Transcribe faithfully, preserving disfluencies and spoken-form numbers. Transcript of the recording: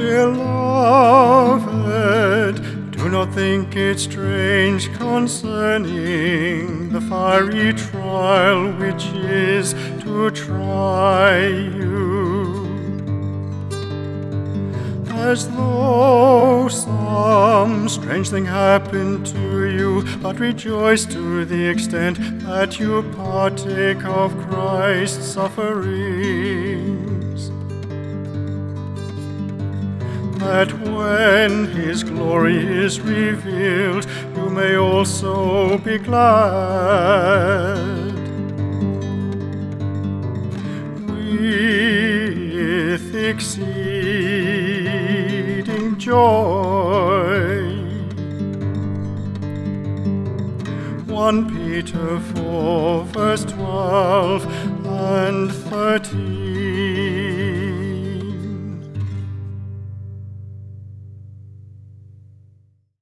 Beloved, do not think it strange concerning the fiery trial which is to try you, as though some strange thing happened to you, but rejoice to the extent that you partake of Christ's sufferings, that when his glory is revealed, you may also be glad with exceeding joy. First Peter four, verse twelve and thirteen.